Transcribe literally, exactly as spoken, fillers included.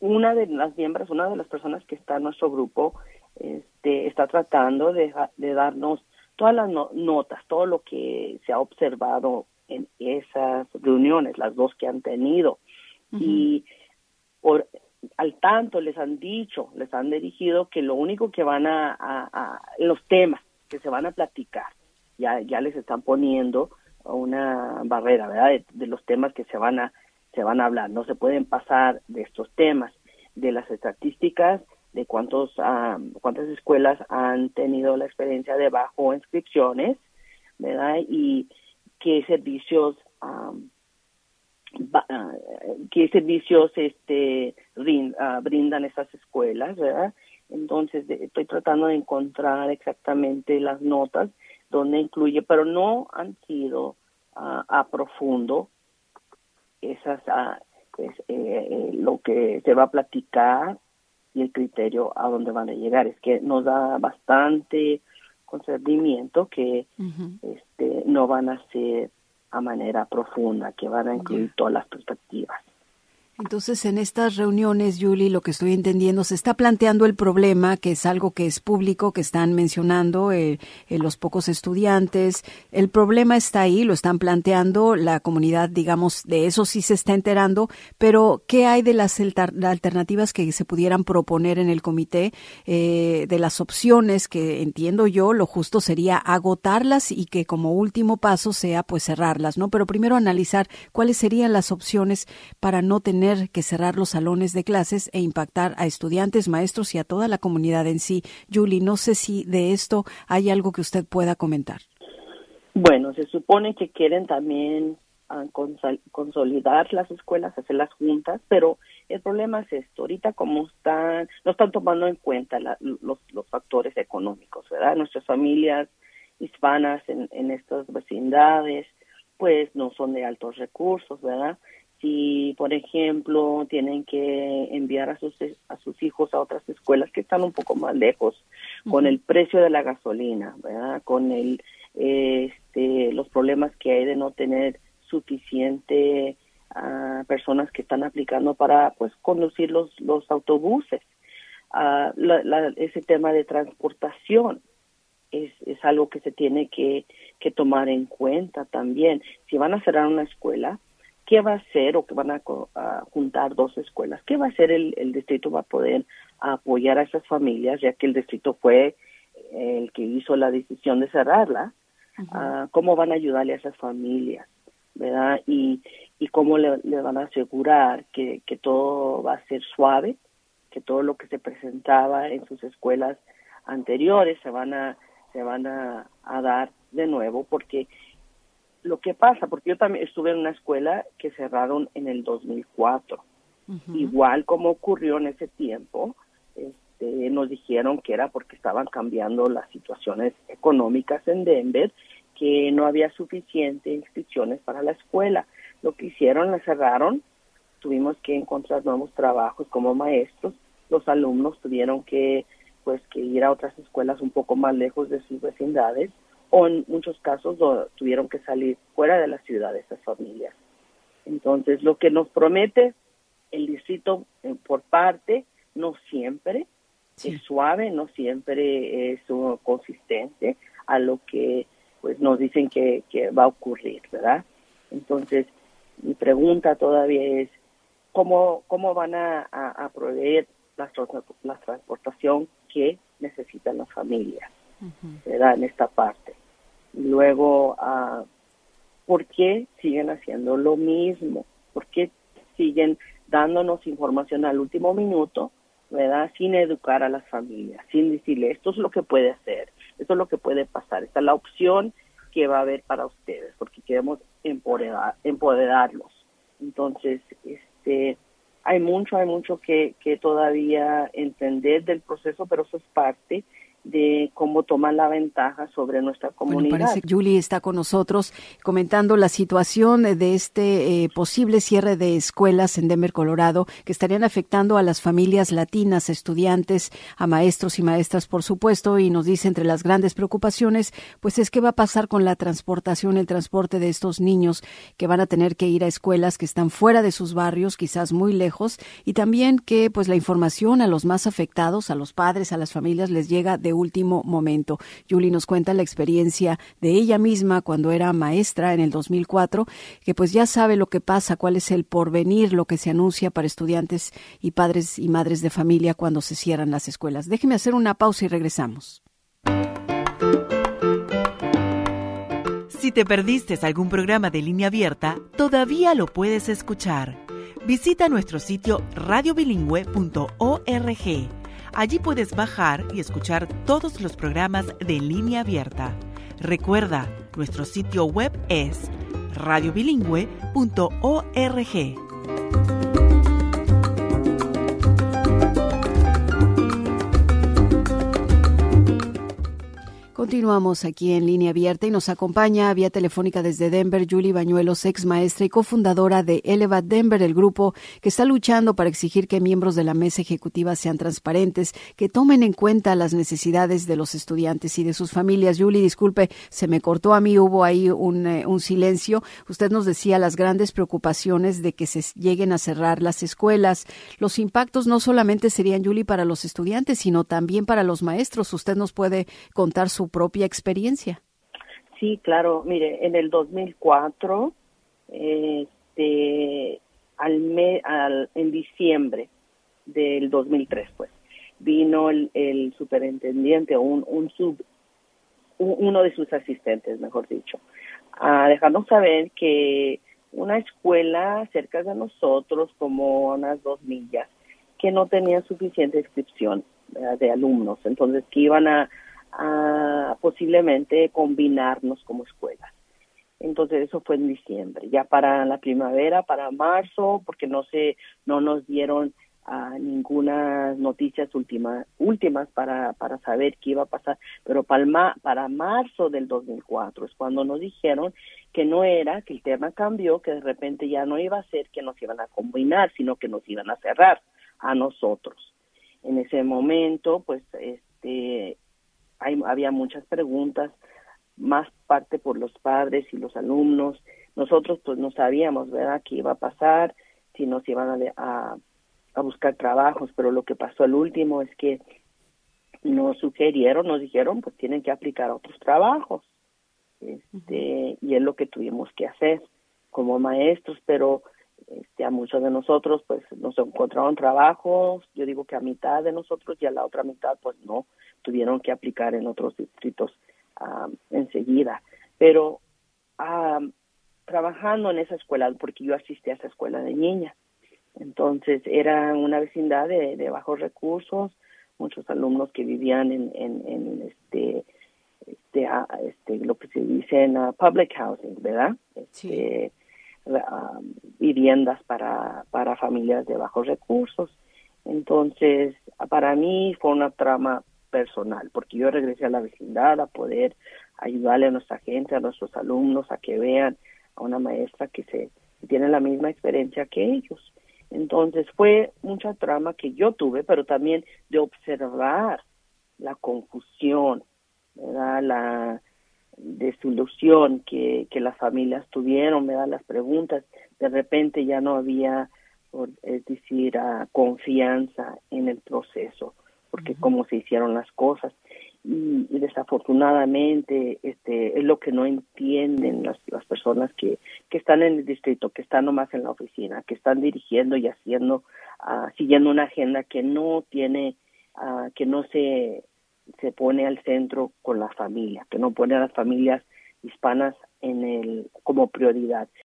una de las miembros, una de las personas que está en nuestro grupo, este, está tratando de, de darnos todas las no, notas, todo lo que se ha observado en esas reuniones, las dos que han tenido. Uh-huh. Y por, al tanto les han dicho, les han dirigido que lo único que van a, a, a los temas que se van a platicar, ya, ya les están poniendo una barrera, ¿verdad? De, de los temas que se van a se van a hablar. No se pueden pasar de estos temas, de las estadísticas, de cuántos um, cuántas escuelas han tenido la experiencia de bajo inscripciones, ¿verdad? Y qué servicios um, ba, uh, qué servicios este rind, uh, brindan esas escuelas, ¿verdad? Entonces de, estoy tratando de encontrar exactamente las notas donde incluye, pero no han sido uh, a profundo esas uh, pues, eh, eh, lo que se va a platicar y el criterio a dónde van a llegar. Es que nos da bastante concernimiento que uh-huh. este no van a ser a manera profunda, que van a incluir yeah. todas las perspectivas. Entonces, en estas reuniones, Yuli, lo que estoy entendiendo, se está planteando el problema, que es algo que es público, que están mencionando eh, eh, los pocos estudiantes. El problema está ahí, lo están planteando, la comunidad, digamos, de eso sí se está enterando, pero ¿qué hay de las alternativas que se pudieran proponer en el comité? Eh, de las opciones que entiendo yo, lo justo sería agotarlas y que como último paso sea pues cerrarlas, ¿no? Pero primero analizar cuáles serían las opciones para no tener que cerrar los salones de clases e impactar a estudiantes, maestros y a toda la comunidad en sí. Yuli, no sé si de esto hay algo que usted pueda comentar. Bueno, se supone que quieren también uh, consol- consolidar las escuelas, hacerlas juntas, pero el problema es esto. Ahorita como están, no están tomando en cuenta la, los, los factores económicos, ¿verdad? Nuestras familias hispanas en, en estas vecindades, pues no son de altos recursos, ¿verdad? Si, por ejemplo, tienen que enviar a sus a sus hijos a otras escuelas que están un poco más lejos, uh-huh. con el precio de la gasolina, ¿verdad? Con el este los problemas que hay de no tener suficiente uh, personas que están aplicando para pues conducir los los autobuses. Uh, la, la, ese tema de transportación es es algo que se tiene que que tomar en cuenta también. Si van a cerrar una escuela, ¿qué va a hacer o que van a, a juntar dos escuelas? ¿Qué va a hacer el, el distrito? ¿Va a poder apoyar a esas familias, ya que el distrito fue el que hizo la decisión de cerrarla? Uh-huh. Uh, ¿Cómo van a ayudarle a esas familias? ¿Verdad? Y, y cómo le, le van a asegurar que, que todo va a ser suave, que todo lo que se presentaba en sus escuelas anteriores se van a, se van a, a dar de nuevo, porque lo que pasa, porque yo también estuve en una escuela que cerraron en el dos mil cuatro. Uh-huh. Igual como ocurrió en ese tiempo, este, nos dijeron que era porque estaban cambiando las situaciones económicas en Denver, que no había suficiente inscripciones para la escuela. Lo que hicieron, la cerraron, tuvimos que encontrar nuevos trabajos como maestros, los alumnos tuvieron que, pues, que ir a otras escuelas un poco más lejos de sus vecindades, o en muchos casos lo, tuvieron que salir fuera de la ciudad de esas familias. Entonces, lo que nos promete el distrito eh, por parte, no siempre sí. es suave, no siempre es uh, consistente a lo que pues nos dicen que, que va a ocurrir, ¿verdad? Entonces, mi pregunta todavía es, ¿cómo, cómo van a, a, a proveer la, la transportación que necesitan las familias, uh-huh. ¿verdad? En esta parte. Luego, uh, ¿por qué siguen haciendo lo mismo? ¿Por qué siguen dándonos información al último minuto, ¿verdad? Sin educar a las familias, sin decirle, esto es lo que puede hacer, esto es lo que puede pasar, esta es la opción que va a haber para ustedes, porque queremos empoderar, empoderarlos. Entonces, este, hay mucho, hay mucho que, que todavía entender del proceso, pero eso es parte de cómo toman la ventaja sobre nuestra comunidad. Bueno, parece que Julie está con nosotros comentando la situación de este eh, posible cierre de escuelas en Denver, Colorado, que estarían afectando a las familias latinas, estudiantes, a maestros y maestras, por supuesto, y nos dice entre las grandes preocupaciones, pues es qué va a pasar con la transportación, el transporte de estos niños que van a tener que ir a escuelas que están fuera de sus barrios, quizás muy lejos, y también que pues la información a los más afectados, a los padres, a las familias, les llega de último momento. Julie nos cuenta la experiencia de ella misma cuando era maestra en el dos mil cuatro, que pues ya sabe lo que pasa, cuál es el porvenir, lo que se anuncia para estudiantes y padres y madres de familia cuando se cierran las escuelas. Déjeme hacer una pausa y regresamos. Si te perdiste algún programa de Línea Abierta, todavía lo puedes escuchar. Visita nuestro sitio radio bilingüe punto org. Allí puedes bajar y escuchar todos los programas de Línea Abierta. Recuerda, nuestro sitio web es radio bilingüe punto org. Continuamos aquí en Línea Abierta y nos acompaña vía telefónica desde Denver Julie Bañuelos, ex maestra y cofundadora de Elevate Denver, el grupo que está luchando para exigir que miembros de la mesa ejecutiva sean transparentes, que tomen en cuenta las necesidades de los estudiantes y de sus familias. Julie, disculpe, se me cortó a mí, hubo ahí un, eh, un silencio. Usted nos decía las grandes preocupaciones de que se lleguen a cerrar las escuelas. Los impactos no solamente serían, Julie, para los estudiantes, sino también para los maestros. ¿Usted nos puede contar su propia experiencia? Sí, claro. Mire, en el dos mil cuatro, este, al me, al, en diciembre del dos mil tres, pues, vino el, el superintendente, o un, un sub, un, uno de sus asistentes, mejor dicho, a dejarnos saber que una escuela cerca de nosotros, como unas dos millas, que no tenía suficiente inscripción, ¿verdad?, de alumnos, entonces que iban a a posiblemente combinarnos como escuelas. Entonces eso fue en diciembre. Ya para la primavera, para marzo, porque no se no nos dieron uh, ninguna noticias última, últimas para para saber qué iba a pasar, pero para, ma, para marzo del dos mil cuatro es cuando nos dijeron que no era, que el tema cambió, que de repente ya no iba a ser que nos iban a combinar, sino que nos iban a cerrar a nosotros. En ese momento, pues, este Hay, había muchas preguntas, más parte por los padres y los alumnos. Nosotros pues no sabíamos, ¿verdad?, qué iba a pasar, si nos iban a, a, a buscar trabajos, pero lo que pasó al último es que nos sugirieron, nos dijeron, pues tienen que aplicar a otros trabajos. Este, uh-huh. Y es lo que tuvimos que hacer como maestros, pero este, a muchos de nosotros pues nos encontraron trabajos, yo digo que a mitad de nosotros y a la otra mitad pues no, tuvieron que aplicar en otros distritos um, enseguida. Pero um, trabajando en esa escuela, porque yo asistí a esa escuela de niñas, entonces era una vecindad de, de bajos recursos, muchos alumnos que vivían en, en, en este, este, uh, este, lo que se dice en uh, public housing, ¿verdad? Este, sí. uh, viviendas para, para familias de bajos recursos. Entonces, para mí fue una trama personal, porque yo regresé a la vecindad a poder ayudarle a nuestra gente, a nuestros alumnos, a que vean a una maestra que se que tiene la misma experiencia que ellos. Entonces fue mucha trama que yo tuve, pero también de observar la confusión, ¿verdad?, la desilusión que, que las familias tuvieron, ¿verdad?, las preguntas. De repente ya no había, es decir, uh, confianza en el proceso, porque uh-huh. cómo se hicieron las cosas. Y, y desafortunadamente este es lo que no entienden las, las personas que, que están en el distrito, que están nomás en la oficina, que están dirigiendo y haciendo, uh, siguiendo una agenda que no tiene, uh, que no se, se pone al centro con la familia, que no pone a las familias hispanas en el como prioridad.